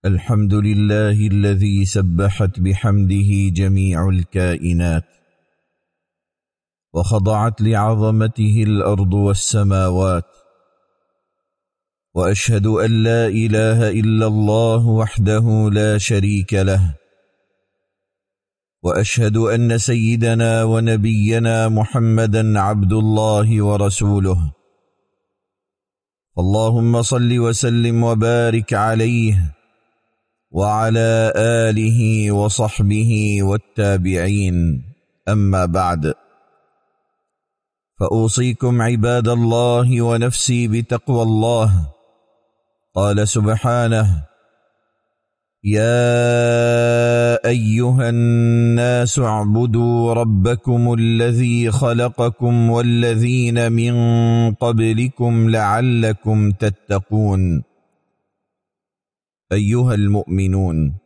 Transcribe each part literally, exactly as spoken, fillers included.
الحمد لله الذي سبحت بحمده جميع الكائنات، وخضعت لعظمته الأرض والسماوات، وأشهد أن لا إله إلا الله وحده لا شريك له، وأشهد أن سيدنا ونبينا محمدا عبد الله ورسوله. اللهم صل وسلم وبارك عليه وعلى آله وصحبه والتابعين، أما بعد، فأوصيكم عباد الله ونفسي بتقوى الله. قال سبحانه: يا أيها الناس اعبدوا ربكم الذي خلقكم والذين من قبلكم لعلكم تتقون. أيها المؤمنون،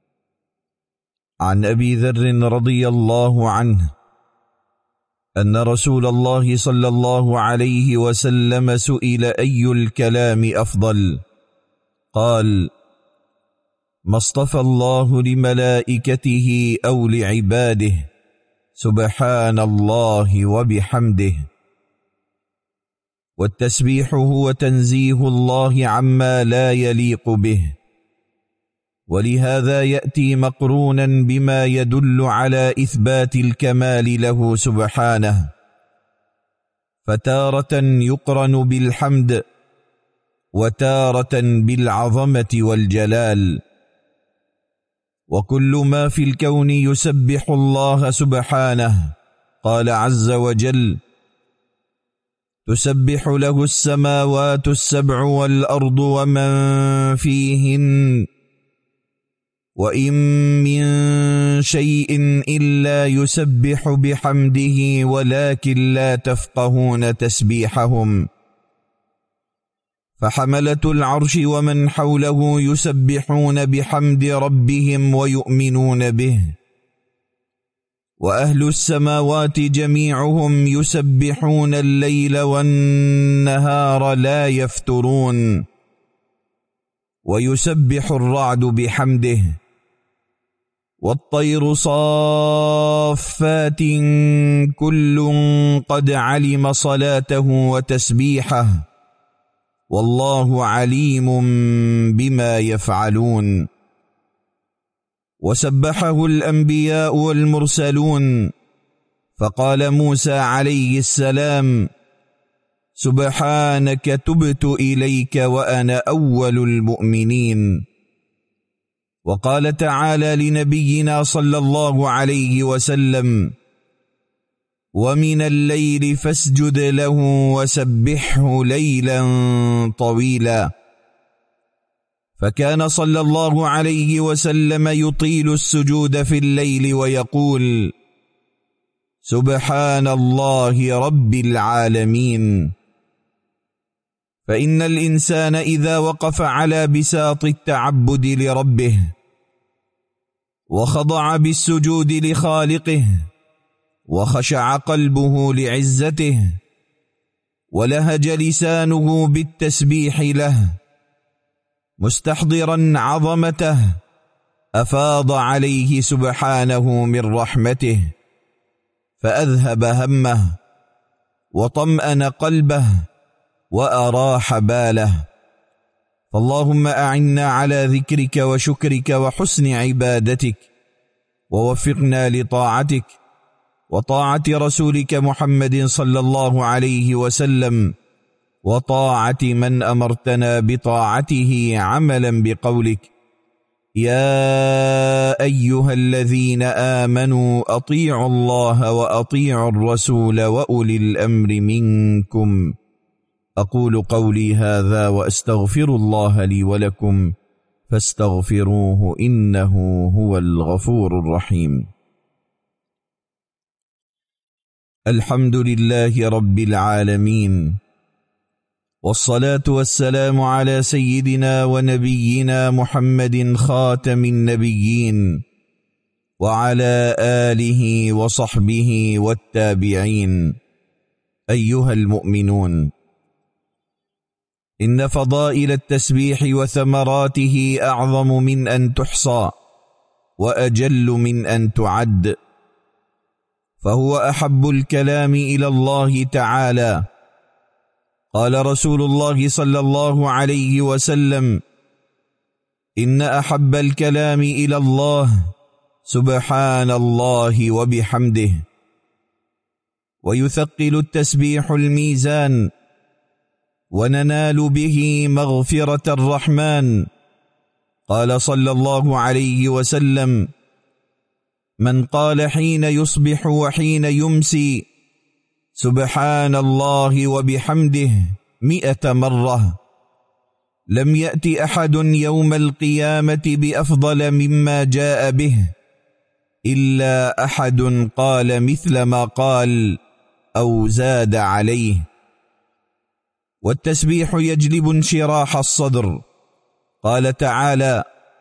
عن أبي ذر رضي الله عنه أن رسول الله صلى الله عليه وسلم سئل: أي الكلام أفضل؟ قال: ما اصطفى الله لملائكته أو لعباده، سبحان الله وبحمده. والتسبيح هو تنزيه الله عما لا يليق به، ولهذا يأتي مقرونا بما يدل على إثبات الكمال له سبحانه، فتارة يقرن بالحمد وتارة بالعظمة والجلال. وكل ما في الكون يسبح الله سبحانه. قال عز وجل: تسبح له السماوات السبع والأرض ومن فيهن وإن من شيء إلا يسبح بحمده ولكن لا تفقهون تسبيحهم. فحملة العرش ومن حوله يسبحون بحمد ربهم ويؤمنون به، وأهل السماوات جميعهم يسبحون الليل والنهار لا يفترون، ويسبح الرعد بحمده، والطير صافات كل قد علم صلاته وتسبيحه، والله عليم بما يفعلون. وسبحه الأنبياء والمرسلون، فقال موسى عليه السلام: سبحانك تبت إليك وأنا أول المؤمنين. وقال تعالى لنبينا صلى الله عليه وسلم: ومن الليل فاسجد له وسبحه ليلا طويلا. فكان صلى الله عليه وسلم يطيل السجود في الليل ويقول: سبحان الله رب العالمين. فإن الإنسان إذا وقف على بساط التعبد لربه وخضع بالسجود لخالقه وخشع قلبه لعزته ولهج لسانه بالتسبيح له مستحضرا عظمته، أفاض عليه سبحانه من رحمته، فأذهب همه وطمأن قلبه وأراح باله. فاللهم أعنا على ذكرك وشكرك وحسن عبادتك، ووفقنا لطاعتك وطاعة رسولك محمد صلى الله عليه وسلم، وطاعة من أمرتنا بطاعته عملا بقولك: يا أيها الذين آمنوا أطيعوا الله وأطيعوا الرسول وأولي الأمر منكم. أقول قولي هذا وأستغفر الله لي ولكم، فاستغفروه إنه هو الغفور الرحيم. الحمد لله رب العالمين، والصلاة والسلام على سيدنا ونبينا محمد خاتم النبيين، وعلى آله وصحبه والتابعين. أيها المؤمنون، إن فضائل التسبيح وثمراته أعظم من أن تحصى وأجل من أن تعد، فهو أحب الكلام إلى الله تعالى. قال رسول الله صلى الله عليه وسلم: إن أحب الكلام إلى الله سبحان الله وبحمده. ويثقل التسبيح الميزان، وننال به مغفرة الرحمن. قال صلى الله عليه وسلم: من قال حين يصبح وحين يمسي سبحان الله وبحمده مئة مرة لم يأت أحد يوم القيامة بأفضل مما جاء به إلا أحد قال مثل ما قال أو زاد عليه. والتسبيح يجلب انشراح الصدر. قال تعالى: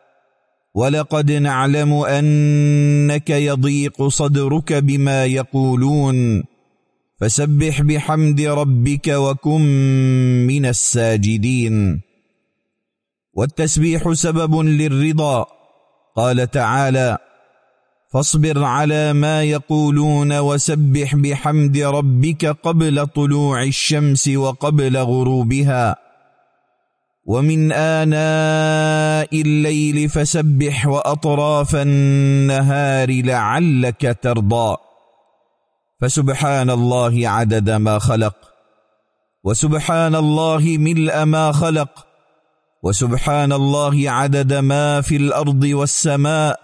ولقد نعلم أنك يضيق صدرك بما يقولون فسبح بحمد ربك وكن من الساجدين. والتسبيح سبب للرضا. قال تعالى: فاصبر على ما يقولون وسبح بحمد ربك قبل طلوع الشمس وقبل غروبها ومن آناء الليل فسبح وأطراف النهار لعلك ترضى. فسبحان الله عدد ما خلق، وسبحان الله ملء ما خلق، وسبحان الله عدد ما في الأرض والسماء،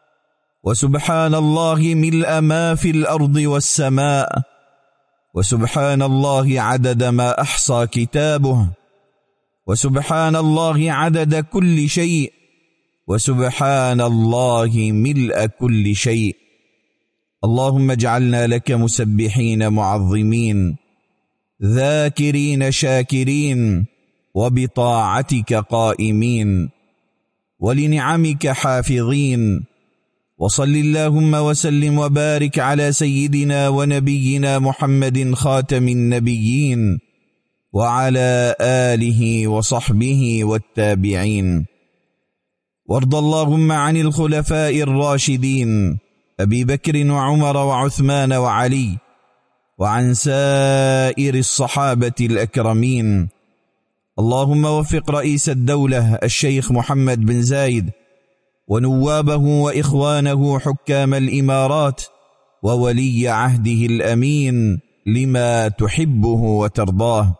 وسبحان الله ملء ما في الأرض والسماء، وسبحان الله عدد ما أحصى كتابه، وسبحان الله عدد كل شيء، وسبحان الله ملء كل شيء. اللهم اجعلنا لك مسبحين معظمين ذاكرين شاكرين وبطاعتك قائمين ولنعمك حافظين. وصل اللهم وسلم وبارك على سيدنا ونبينا محمد خاتم النبيين وعلى آله وصحبه والتابعين. وارض اللهم عن الخلفاء الراشدين أبي بكر وعمر وعثمان وعلي، وعن سائر الصحابة الأكرمين. اللهم وفق رئيس الدولة الشيخ محمد بن زايد ونوابه وإخوانه حكام الإمارات وولي عهده الأمين لما تحبه وترضاه.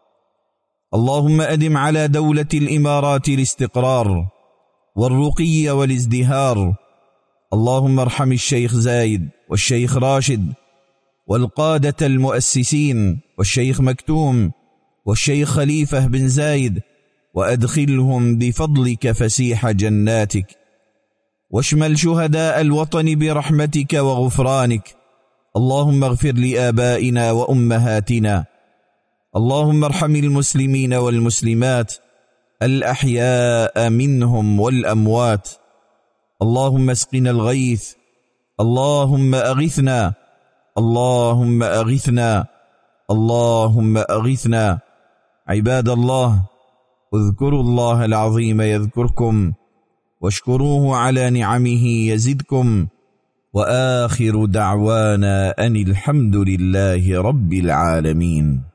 اللهم أدم على دولة الإمارات الاستقرار والرقي والازدهار. اللهم ارحم الشيخ زايد والشيخ راشد والقادة المؤسسين والشيخ مكتوم والشيخ خليفة بن زايد، وأدخلهم بفضلك فسيح جناتك، واشمل شهداء الوطن برحمتك وغفرانك. اللهم اغفر لآبائنا وأمهاتنا. اللهم ارحم المسلمين والمسلمات الأحياء منهم والأموات. اللهم اسقنا الغيث. اللهم أغثنا. اللهم أغثنا. اللهم أغثنا. عباد الله، اذكروا الله العظيم يذكركم، واشكروه على نعمه يزدكم، وآخر دعوانا أن الحمد لله رب العالمين.